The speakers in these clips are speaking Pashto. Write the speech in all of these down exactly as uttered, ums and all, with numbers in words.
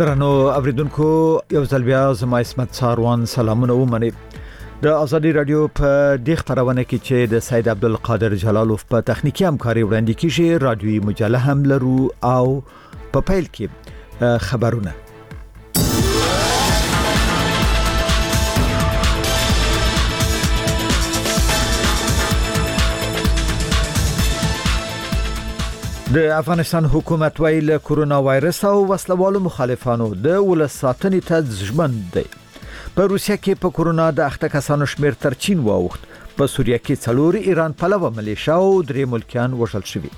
درنو اوریدونکو یو ځل بیا زما اسمت ساروان سلامونه ومني د ازادي رادیو په د خبرونه کې چې د سید عبدالقادر جلالوف په تخنیکی همکاري وړاندې کیږي رادیوي مجله هم لرو او په پیل کې خبرونه د افغانستان حکومت ویل کرونا وایرس او وسلوالو مخالفانو د ولس ساتنې ته ژمن دي. په روسیه کې په کرونا د اخته کسانو شمیر تر چین واوښت. په سوریه کې څلور ایران پلوه ملیشیا او درې ملکیان وژل شوي.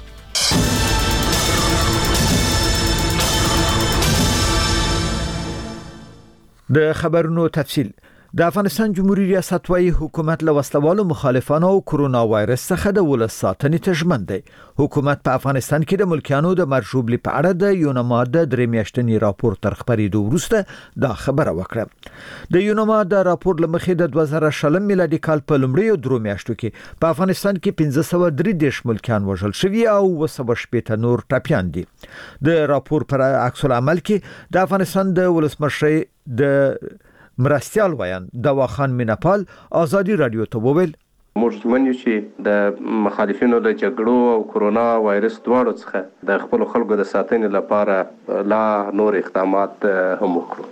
د خبرونو تفصیل. د افغانستان جمهوریت ریاست وايي حکومت له وسلوالو مخالفانو او کرونا وایرس څخه د ولس ساتنې ته ژمن دی. حکومت په افغانستان کې د ملکیانو د مرجوبلي په اړه د یونما د درې میاشتنی راپور تر خبرېدو وروسته دا خبره وکړه. د یونما د راپور لمخې د دوه زره شلم میلادي کال په لومړیو درو میاشتو کې په افغانستان کې پنځه سوه درې دېرش ملکیان وژل شوي او اوه سوه شپېته نور ټپیان دي. د راپور پر عکس العمل کې د افغانستان د ولسمشر د مرستيال ویان دواخان میناپال ازادي رادیو ته وویل موږ منو چې د مخالفینو د جګړو او کرونا وایرس دواړو څخه د خپل خلکو د ساتنې لپاره لا نور اقدامات هم وکړو.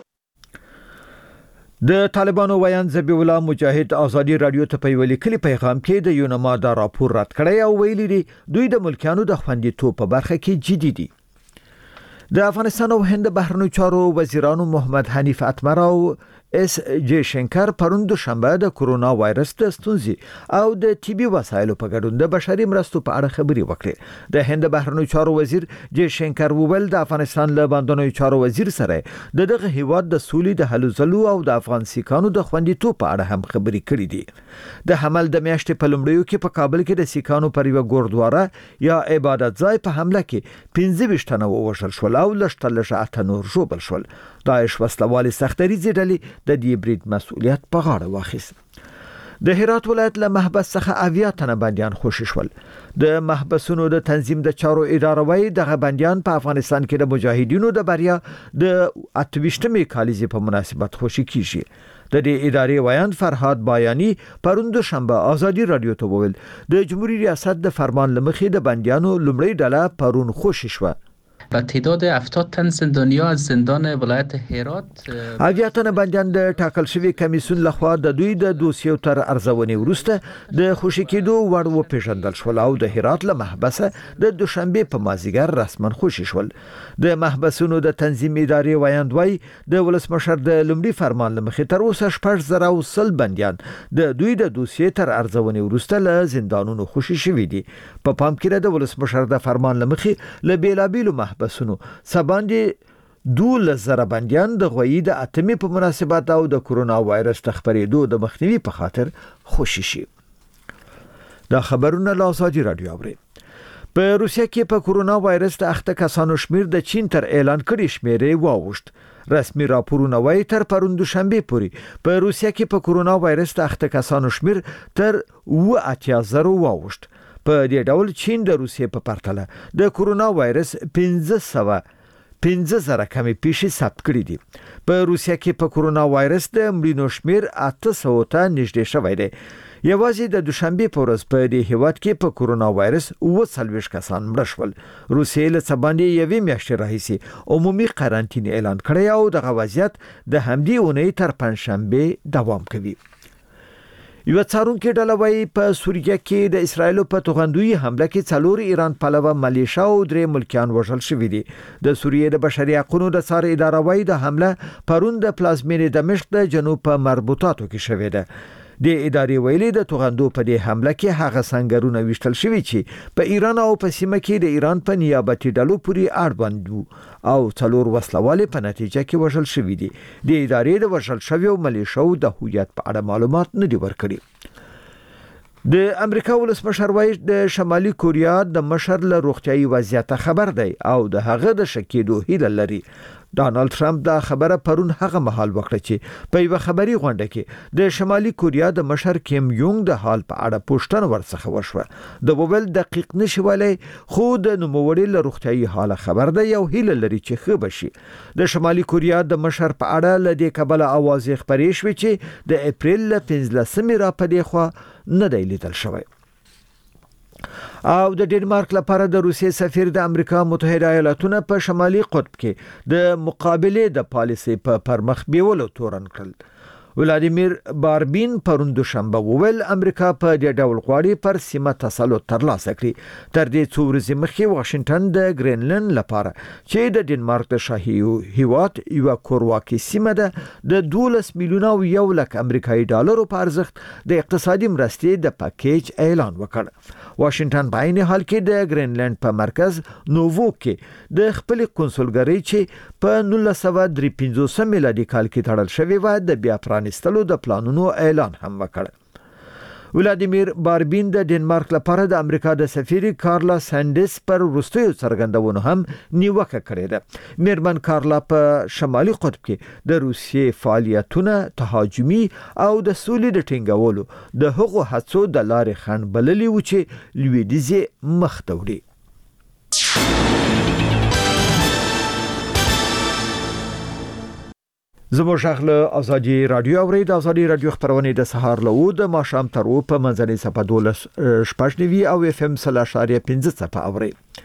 د طالبانو ویان ذبیح الله مجاهد ازادي رادیو ته په ویلي کلی پیغام کې د یونما دا راپور رد کړی او ویلي دی دوی د ملکیانو د خوندیتوب په برخه کې جدي دي. د افغانستان او هند بهرنیو چارو وزیرانو محمد حنیف اتمر او اس جی شنکر پرون دوشنبه د کرونا وایرس د ستونزې او د طبي وسایلو په ګډون د بشري مرستو په اړه خبري وکړې. د هند بهرنیو چارو وزیر جی شنکر وویل د افغانستان له باندنیو چارو وزیر سره د دغه هیواد د سولې د هلو ځلو او د افغان سیکانو د خوندیتوب په اړه هم خبري کړې دي. د حمل د میاشتې په لومړیو کې په کابل کې د سیکانو پر یو ګوردواره یا عبادت ځای په حمله کې پنځه ویشت تنه ووژل شول او لشتلشه اته نور ژوبل شول. داعش وسلوالې سختریزې ډلې د دې برید مسؤلیت په غاړه واخیست. د هرات ولایت له محبس څخه اویا تنه بندیان خوشی شول. د محبسونو د تنظیم د چارو اداره وایي دغه بندیان په افغانستان کې د مجاهدینو د بریا د اتویشتمې کالیزې په مناسبت خوشی کیږي. د دې ادارې ویان فرهاد بایانی پرون دوشنبه ازادي رادیو ته وویل د جمهوریت ریاست د فرمان لمخې د بندیانو لومړی ډله پرون خوشی شوه. و تعداد هفتاد تن زندانیا از زندان ولایت هرات اویا تن بندیان د ټاکل شوی کمیسیون لخوا د دوی د دوسیو تر ارزونې وروسته د خوشی کېدو وړ وپېژندل شول او د هرات له محبسه د دوشنبه په مازیګر رسما خوشی شول. د محبسونو د تنظیم ادارې ویاندوي د ولسمشر د لومړي فرمان لمخې تر اوسه شپږ زره او سل بندیان د دوی د دوسیې تر ارزونې وروسته له زندانونو خوشی شوي دي. په پام کې د ولسمشر د فرمان لمخې له بیلابیلو بسونو سباندې دول زره بندیان د غوی د اتمی په مناسبت او د کرونا وایرس تخبرېدو د مخنیوي په خاطر خوشی شي. دا خبرونه له ازادي رادیو اوري. په روسیه کې په کرونا وایرس د اخته کسانو شمیر د چین تر اعلان کړي شمیرې واوښت. رسمي راپورونه وايي تر پرون دوشنبه پورې په روسیه کې په کرونا وایرس د اخته کسانو شمیر تر اوه اتیا زره واوښت. په دې ډول چین د روسیې په پرتله د کرونا وایرس پنځه سوه پنځه زره کمې پیښې ثبت کړې دي. په روسیه کې په کرونا وایرس د مړینو شمیر اته سوه ته نږدې شوی دی. یوازې د دوشنبه په ورځ په دې هیواد کې په کرونا وایرس اوه څلوېښت کسان مړه شول. روسیې له څه باندې یوې میاشتې راهیسې عمومي قرنطین اعلان کړی او دغه وضعیت د همدې اونۍ تر پنځشنبه دوام کوي. یو څارونکو ډله وايي په سوریه کې د اسرایل په توغندوی حمله کې څلور ایران پلوه ملیشیا او درې ملکیان وژل شوي دي. د سوریې د بشري حقوقو د څار اداره وايي د حمله پرون د پلازمینې دمشق د جنوب په مربوطاتو کې شوې ده. د ادارې ویلي د توغندو په دې حمله کې هغه سنگرونه وشتل شوي چې په ایران او په سیمه کې د ایران په نیابتي ډلو پورې اړوند او څلور وسلوال په نتیجه کې وژل شوي دي. د ادارې د وژل شویو ملیشو د هویت په اړه معلومات نه دي ورکړي. د امریکا ولسمشر وايي د شمالي کوریا د مشر له روغتيایي وضعیت خبر دی او د هغه د شکیدو هیله لري. ډانلډ ټرمپ دا خبره پرون هغه مهال وکړه چې په یو خبري غونډه کې د شمالي کوریا د مشر کیم یونګ د حال په اړه پوښتنه ورڅخه وشوه. د وویل دقیق نشي ولای خو د نوموړي له روغتيایي حاله خبر ده یو هیله لري چې ښه بشي. د شمالي کوریا د مشر په اړه ل دې کبله اوازې خبرې شوې چې د اپریل ل پنځلسمې را پدې خو نه دی لیدل شوی. او د ډنمارک لپاره د روسیې سفیر د امریکا متحده ایالاتونو په شمالي قطب کې د مقابله د پالیسي په پرمخ بیولو تورن کړل. ولادیمیر باربین پرون دوشنبه وویل امریکا په دې ډول غواړي پر سیمه تسلط ترلاسه کړي. تر دې څو ورځې مخکې واشنگټن د ګرینلند لپاره چې د ډنمارک د شاهي هیواد یو کورواکي سیمه ده د دولس میلیونه او یو لک امریکایي ډالرو په ارزښت د اقتصادي مرستې د پاکیج اعلان وکړ. واشنگټن په عین حال کې د ګرینلند په مرکز نووو کې د خپل کنسولګری چې په نولس سوه درې پنځوس میلادي کال کې تړل شوی و د بیا پرانستلو د پلانونو اعلان هم وکړ. ولادیمیر باربین د ډنمارک لپاره د امریکا د سفیر کارلا سانډیس پر وروستیو څرګندونو هم نیوکه کړې ده. میرمن کارلا په شمالي قطب کې د روسیې فعالیتونه تهاجمي او د سولې د ټینګولو د هغو هڅو د لارې خنډ بللي و چې لویدیځ مخ ته وړي. زموږ شغله ازادي رادیو اورید. ازادي رادیو خبرونه د سهار له د ماښام تر او په منځنۍ صفه دولس شپږنوي او اف ام سلاشاریا پنځه صفه اورید.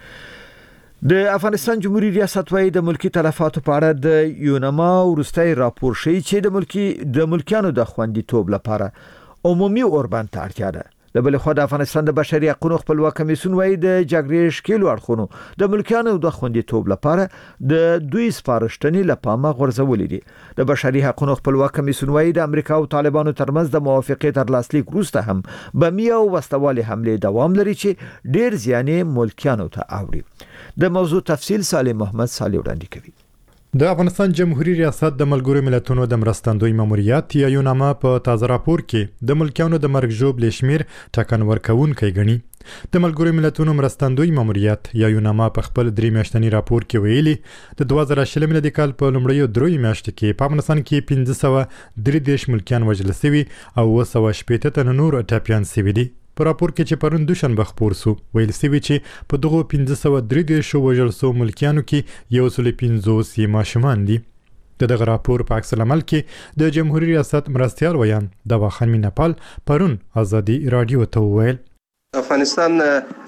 د افغانستان جمهوریت ریاست وايي د ملکی تلفاتو په اړه د یونما ورستۍ راپور شي چې د ملکی د ملکیانو د خوندیتوب لپاره عمومي اوربند ته اړتیا ده. د بل خو د افغانستان د بشري حقوقو خپلواک کمیسیون وايي د جګړې شکیلو اړخونو د ملکیانو د خوندیتوب لپاره د دوی سپارښتنې لپاره غورځولې دي. د بشري حقوقو خپلواک کمیسیون وايي د امریکا او طالبانو ترمنځ د موافقې تر لاسلیک وروسته هم بمي او وسوالي حمله دوام لري چې ډیر زیان ملکیانو ته اوړي. د موضوع تفصیل صالح محمد صالح وړاندې کوي. د افغانستان جمهوریت ریاست د ملګرو ملتونو د مرستندوی ماموریت یا یوناما په تازه راپور کې د ملکیانو د مرګ ژوبل شمیر ټاکن ورکوونکی ګڼي. د ملګرو ملتونو مرستندوی ماموریت یا یوناما په خپل درې میاشتنی راپور کې ویلي د دوه زره شل میلادي کال په لومړیو درې میاشتو کې په افغانستان کې پنځه سوه درې دېرش ملکیان وژل شوي او اوه سوه شپېته تنه نور ټپیان شوي دي. په راپور کې چې پرون دوشنبه خپور سو ویل شوی چې په دغه پنځه سوه درې دېرش وژل شو ملکیانو کې یو سل پنځوس یې ماشومان دي. د دغه راپور په عکس العمل کې د جمهوریت ریاست مرستیال ویان دوا خان مینپال پرون ازادي رادیو ته وویل افغانستان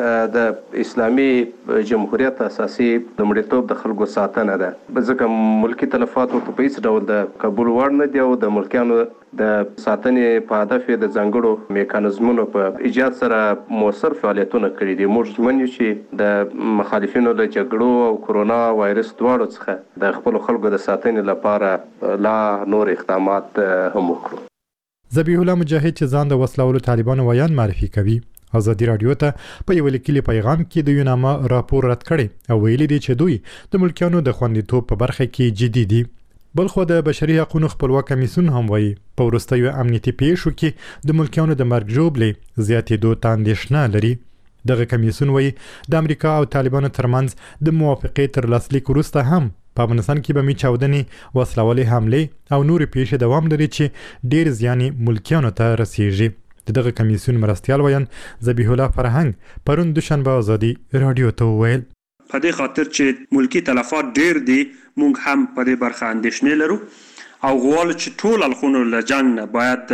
د اسلامي جمهوریت اساسي لومړیتوب د خلکو ساتنه ده. ځکه ملکی تلفات ورته په هیڅ ډول د قبول وړ نه دي او د ملکیانو د ساتنې په هدف د ځانګړو میکانیزمونو په ایجاد سره موثر فعالیتونه کړي دي. موږ ژمن یو چې د مخالفینو له جګړو او کرونا وایرس دواړو څخه د خپل خلکو د ساتنې لپاره لا نور اقدامات هم وکړو. ذبیح الله مجاهد چې ځان د وسلوالو طالبانو ویان معرفي کوي ازادي رادیو ته په یو لیکلي پیغام کې د یوناما راپور رد کړي او ویلي دي چې دوی د ملکیانو د خوندیتوب په برخه کې جدي دي. بل خو د بشري حقوقو خپلواک کمیسیون هم وایي په وروستیو امنیتي پیښو کې د ملکیانو د مرګ ژوبلې زیاتېدو ته اندېښنه لري. دغه کمیسیون وایي د امریکا او طالبانو ترمنځ د موافقې تر لاسلیک وروسته هم په افغانستان کې بمي چاودنې وسلوالې حملې او نورې پیښې دوام لري چې ډیر زیان ملکیانو ته رسیږي. دغه کمیسیون مرستیال ویان ذبیح الله فرهنګ پرون دوشنبه ازادي رادیو ته وویل په دې خاطر چې ملکی تلفات ډیر دي مونږ هم په دې برخه اندېښنې لرو او غواړو چې ټول اړخونه له جنګ نه باید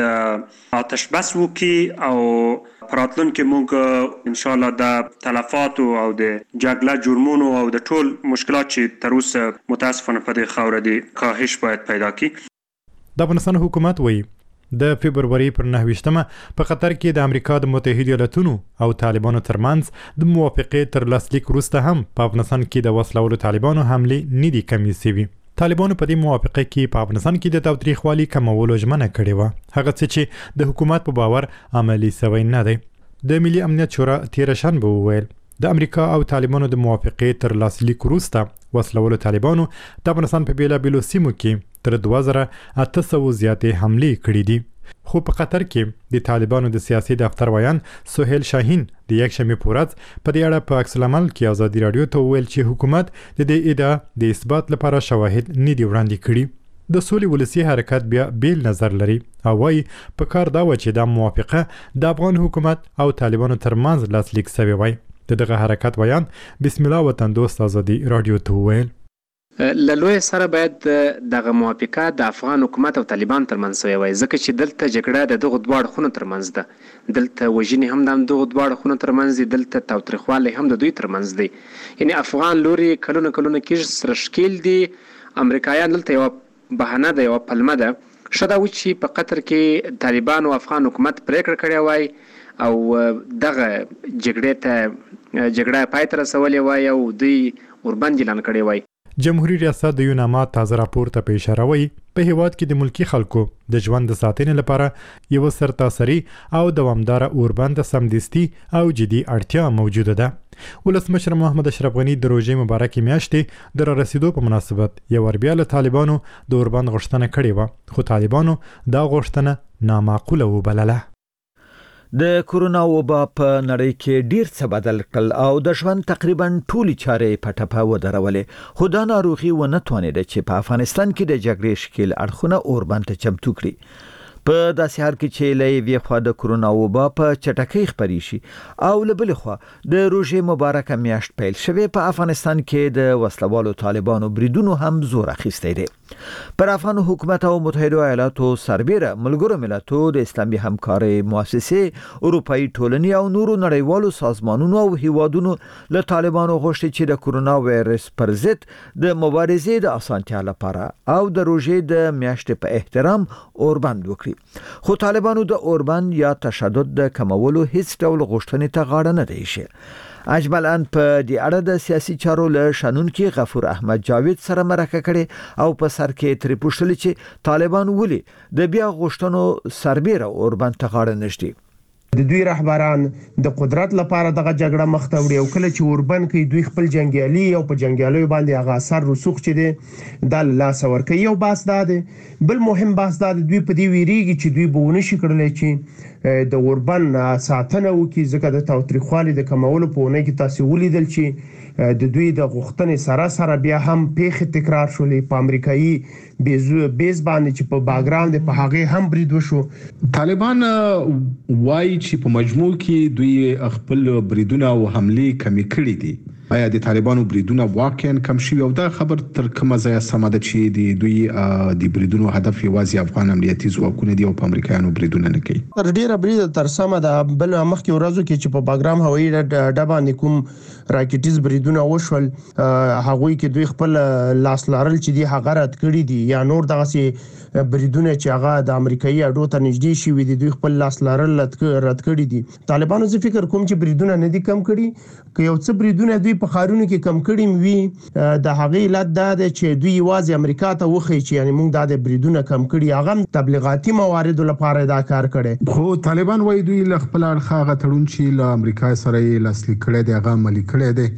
آتش بس وکړي او راتلونکي مونږ ان شاء الله د تلفات او د جګړه جرمونو او د ټول مشکلات چې تر اوسه متاسفانه په دې خاوره دي کاهش باید پیدا کړي. د افغانستان حکومت وایي د فبرवरी پر نهه ویشتمه په قطر کې د امریکا د متحده ایالاتونو او طالبانو ترمنځ د موافقې تر لاسلیک وروسته هم په افغانستان کې د وسلوالو طالبانو حملې نه دي کمې شوي. طالبانو په دې موافقه کې په افغانستان کې د تاوتریخوالي کمولو ژمنه کړې وه، هغه څه چې د حکومت په باور عملي شوی نه دی. د ملي امنیت شورا تیر شنبه وویل د امریکا او طالبانو د موافقې تر لاسلیک وروسته وسلوالو طالبانو د افغانستان په بیلابیلو سیمو کې تر دوه زره اته سوه زیاتې حملې کړې دي. خو په قطر کې د طالبانو د سیاسي دفتر ویان سهیل شاهین د یک شنبه په ورځ په دې اړه په عکس العمل کې ازادي رادیو ته وویل چې حکومت د دې ادعا د اثبات لپاره شواهد نه دی وړاندې کړي. د سولې ولسی حرکت بیا بیل نظر لري او وايي په کار دا و چې د موافقه د افغان حکومت او طالبانو ترمنځ لاسلیک شوی وای. دغه حرکت ویان بسم الله وطن دوست ازادي رادیو ته وویل للوی سره باید دغه موافقه د افغان حکومت او طالبان ترمنځ وي وای ځکه چې دلته جګړه د دغه دواړو خونو ترمنځ ده. دلته وژنې هم د دغه دواړو خونو ترمنځ دي، دلته تاوتریخوالی هم د دوی ترمنځ دی. یعنی افغان لوري کلونه کلونه کېږي سره ښکیل دي. امریکایان دلته یوه بهانه ده، یوه پلمه ده. ښه دا و چې په قطر کې طالبان او افغان حکومت پرېکړه کړې وای او دغه جګړې ته جګړه پای ته رسولې وای او دوی وربند اعلان کړی وای. جمهوریت ریاست د یوناما تازه راپور ته په اشاره وایي په هیواد کې د ملکی خلکو د ژوند د ساتنې لپاره یو سرتاسري او دوامدار اوربند سمدستي او جدي اړتیا موجوده ده. ولسمشر محمد اشرف غنی د روژې مبارکې میاشتې د رسیدو په مناسبت یو بیا له طالبانو د اوربند غوښتنه کړې و، خو طالبانو دا غوښتنه نامعقوله وبلله. د کورونا وبا په نړۍ کې ډیر څه بدل کړل او د ژوند تقریبا ټولي چارې په ټپه ودرولې، خو دا ناروغي ونه توانېده چې په افغانستان کې د جګړې شکیل اړخونه اوربند ته چمتو کړي. په داسې حال کې چې له یوې خوا د کورونا وبا په چټکۍ خپرې شي او له بلې خوا د روژې مبارکه میاشت پیل شوې، په افغانستان کې د وسلوالو طالبانو بریدونو هم زور اخیستی دی. پر افغان حکومت او متحده ایالاتو سربیره ملګرو ملتونو د اسلامي همکارۍ مؤسسې، اروپایي ټولنې او نورو نړیوالو سازمانونو او هیوادونو له طالبانو غوښتي چې د کورونا وایرس پر ضد د مبارزې د اسانتیا لپاره او د روژې د میاشتې په احترام اوربند وکړي. خو طالبانو د اوربند یا تشدد د کمولو هیڅ ډول غوښتنې ته غاړه نه دی ایښې. اجمالاً په دې اړه د سیاسي چارو له شنونکي غفور احمد جاوید سره مرکه کړې او په سر کې ترې پوښتلې چې طالبان ولې د بیا غوښتنو سربیره اوربند ته غاړه نږدي. د دوی رهبران د قدرت لپاره دغه جګړه مخ ته وړي او کله چې اوربند کوي دوی خپل جنگیالي او په جنگیالیو باندې هغه اثر رسوخ چې دی دا لاس ورکوي. یو بحث دا دی. بل مهم بحث دا دی دوی په دې ویریږي چې دوی به ونه شي کړلی چې د اوربند ساتنه وکړي، ځکه د تاوتریخوالي د کمولو په اونۍ کې تاسې ولیدل چې د دوی د غوښتنې سره سره بیا هم پیښې تکرار شولې په امریکایي بیز باندې چې په باګراوند په هغه هم برید وشو. طالبان وایي چې په مجموع کې دوی خپل بریدونه او حملې کمی کړې دي. آیا د طالبانو بریدونه واقعا کم شوي او دا خبر تر کومه ځایه سمه ده چې د دوی د بریدونو هدف یوازې افغان امنیتي ځواکونه دي او په امریکایانو بریدونه نه کوي؟ تر ډیره برید تر سمه ده. بل مخکې ورځو کې چې په باګرام هوایي اډه باندې کوم راکټیز بریدونه وشول هغوی کې دوی خپل لاس لارل چې دی هغه رد کړی دي یا نور دغه بریدونه چې هغه د امریکایي اډو ته نږدې شي دي دوی خپل لاس لارل رد کړی دي. طالبانو زه فکر کوم چې بریدونه نه دي کم کړي، که یو څه بریدونه دوی په خارونو کې کم کړي وي د هغه علت دا ده چې دوی یوازې امریکا ته وخی چې یعنی موږ د بریدونه کم کړي، هغه تبلیغاتي موارد لپاره دا کار کړي. خو طالبان وایي دوی له خپل اړخه هغه تړون چې له امریکا سره یې لاسلیک کړی دی هغه عملي کړی دی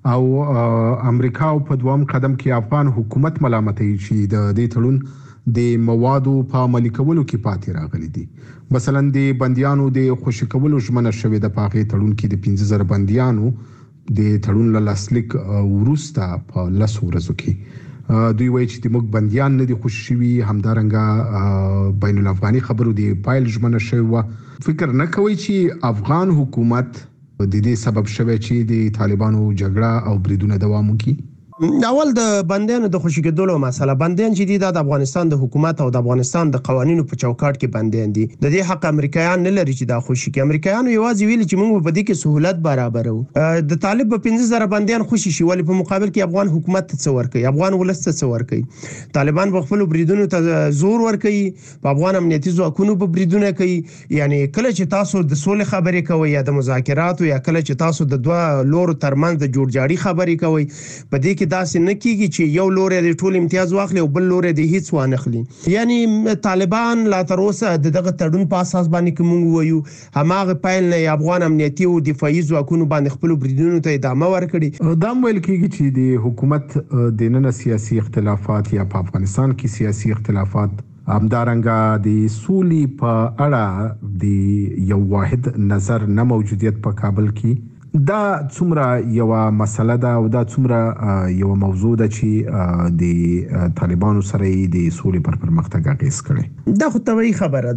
او امریکا په دوام قدم کې افغان حکومت ملامتوي چې د دې تړون د موادو په عملي کولو کې پاتې راغلي دي. مثلا د بنديانو د خوشی کولو ژمنه شوې د پاغې تړون کې د پنځه زره بنديانو د تړون له لاسلیک وروسته په لس ورځو کې دوی وایي چې موږ بنديان نه دي خوشی شوي، همدارنګه بین الافغاني خبرو د پایل ژمنه شوې. فکر نه کوي چې افغان حکومت د دې سبب شوی چې د طالبانو جګړه او بریدونه دوام وکړي؟ اول د بندیانو د خوشی کېدلو مسله، بندیان چې دي د افغانستان د حکومت او د افغانستان د قوانینو په چوکاټ کې بندیان دي. د دې حق امریکایان نه لري چې دا خوشی کې. امریکایانو یوازې ویلي چې موږ په دې کې سہولت برابرو. د طالب په پنځه زره بندیان خوشی شي ولې په مقابل کې افغان حکومت ته څه ورکوي، افغان ولس ته څه ورکوي. طالبان په خپل بریدونو ته زور ورکوي، په افغان امنیتي ځواکونو په بریدونه کوي. یعنی کله چې تاسو د سولې خبرې کوي یا د مذاکراتو یا کله چې تاسو د دوه لورو ترمنځ د جوړجاړي خبرې کوي، په دې کې داسې نه کیږي چې یو لوري د ټول امتیاز واخلي او بل لوري د هیڅ وانخلي. یعنی طالبان لا تر اوسه دغه تړون په اساس باندې کوم وایو هماغه پایل نه افغان امنیتي او دفاعي ځواکونو باندې خپل بریدونو ته ادامه ورکړي. دا ویل کیږي چې د حکومت د نن سیاسي اختلافات یا په افغانستان کې سیاسي اختلافات همدارنګه د سولې په اړه د یو واحد نظر نه موجودیت په کابل کې دا څومره یو مسله ده او دا څومره یو موضوع ده چې د طالبانو سره د سولې پر پرمختګ اغیز کړي. دا خو طبیعي خبره